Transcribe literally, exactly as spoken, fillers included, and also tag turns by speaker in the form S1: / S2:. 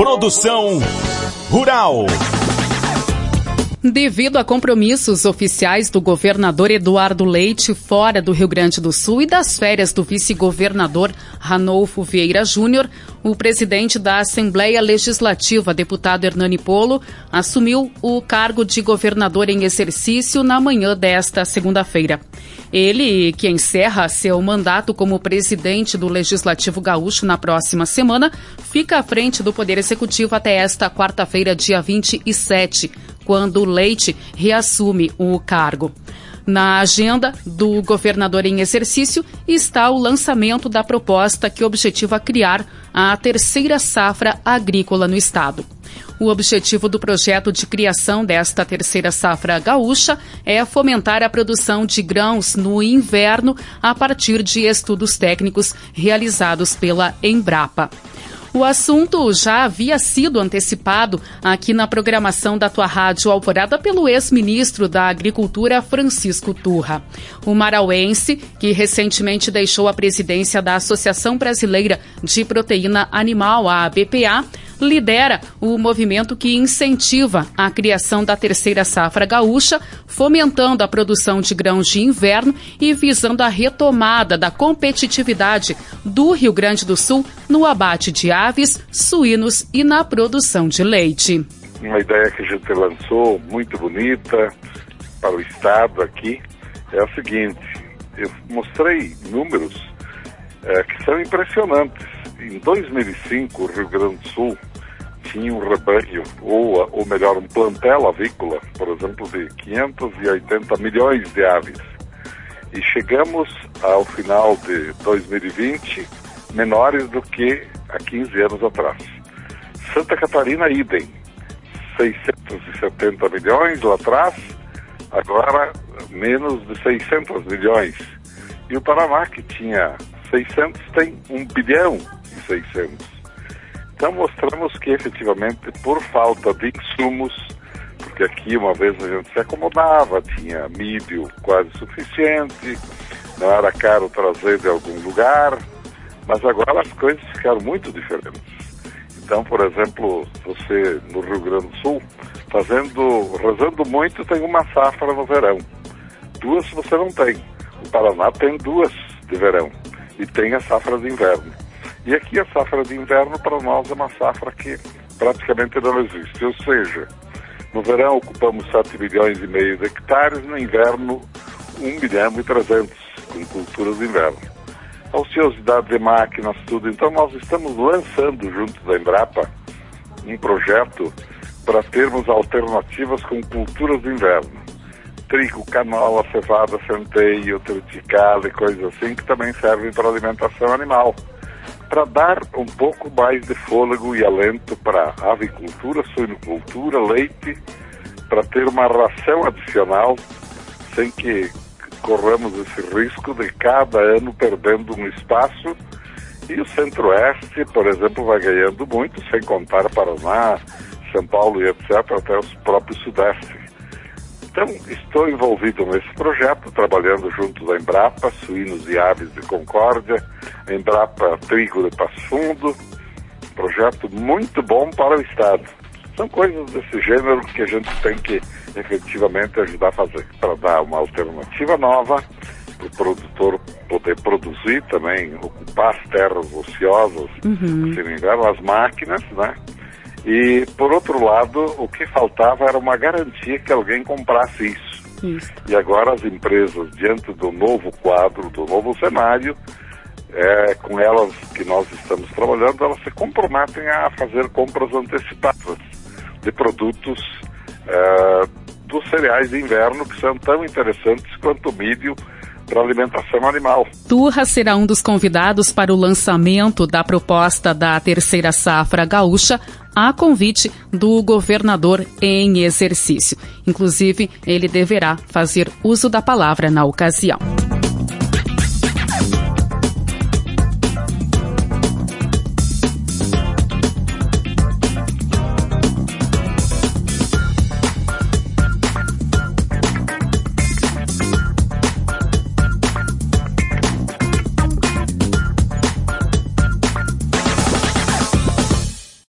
S1: Produção Rural.
S2: Devido a compromissos oficiais do governador Eduardo Leite fora do Rio Grande do Sul e das férias do vice-governador Ranolfo Vieira Júnior, o presidente da Assembleia Legislativa, deputado Hernani Polo, assumiu o cargo de governador em exercício na manhã desta segunda-feira. Ele, que encerra seu mandato como presidente do Legislativo Gaúcho na próxima semana, fica à frente do Poder Executivo até esta quarta-feira, dia vinte e sete, quando Leite reassume o cargo. Na agenda do governador em exercício está o lançamento da proposta que objetiva criar a terceira safra agrícola no estado. O objetivo do projeto de criação desta terceira safra gaúcha é fomentar a produção de grãos no inverno a partir de estudos técnicos realizados pela Embrapa. O assunto já havia sido antecipado aqui na programação da tua rádio Alvorada pelo ex-ministro da Agricultura, Francisco Turra. O marauense, que recentemente deixou a presidência da Associação Brasileira de Proteína Animal, a A B P A, lidera o movimento que incentiva a criação da terceira safra gaúcha, fomentando a produção de grãos de inverno e visando a retomada da competitividade do Rio Grande do Sul no abate de aves, suínos e na produção de leite.
S3: Uma ideia que a gente lançou, muito bonita, para o estado aqui, é a seguinte: eu mostrei números é, que são impressionantes. Em dois mil e cinco, o Rio Grande do Sul tinha um rebanho, ou, ou melhor, um plantel avícola, por exemplo, de quinhentos e oitenta milhões de aves. E chegamos ao final de dois mil e vinte menores do que há quinze anos atrás. Santa Catarina, idem, seiscentos e setenta milhões lá atrás, agora menos de seiscentos milhões. E o Paraná, que tinha seiscentos, tem um bilhão e seiscentos. Então mostramos que efetivamente, por falta de insumos, porque aqui uma vez a gente se acomodava, tinha milho quase suficiente, não era caro trazer de algum lugar, mas agora as coisas ficaram muito diferentes. Então, por exemplo, você no Rio Grande do Sul, fazendo, rezando muito, tem uma safra no verão. Duas você não tem. O Paraná tem duas de verão e tem a safra de inverno. E aqui a safra de inverno para nós é uma safra que praticamente não existe. Ou seja, no verão ocupamos sete milhões e meio de hectares, no inverno um milhão e trezentos com culturas de inverno. A ociosidade de máquinas, tudo. Então nós estamos lançando junto da Embrapa um projeto para termos alternativas com culturas de inverno. Trigo, canola, cevada, centeio, triticale, coisas assim, que também servem para alimentação animal. Para dar um pouco mais de fôlego e alento para avicultura, suinocultura, leite, para ter uma ração adicional, sem que corramos esse risco de cada ano perdendo um espaço. E o Centro-Oeste, por exemplo, vai ganhando muito, sem contar Paraná, São Paulo e etcétera, até os próprios Sudeste. Então, estou envolvido nesse projeto, trabalhando junto da Embrapa, suínos e aves de Concórdia, Embrapa Trigo de Passo Fundo, projeto muito bom para o Estado. São coisas desse gênero que a gente tem que efetivamente ajudar a fazer, para dar uma alternativa nova, para o produtor poder produzir também, ocupar as terras ociosas, uhum. se não me engano, as máquinas, né? E, por outro lado, o que faltava era uma garantia que alguém comprasse isso. isso. E agora as empresas, diante do novo quadro, do novo cenário, é, com elas que nós estamos trabalhando, elas se comprometem a fazer compras antecipadas de produtos é, dos cereais de inverno, que são tão interessantes quanto o milho para alimentação animal.
S2: Turra será um dos convidados para o lançamento da proposta da terceira safra gaúcha, a convite do governador em exercício. Inclusive, ele deverá fazer uso da palavra na ocasião.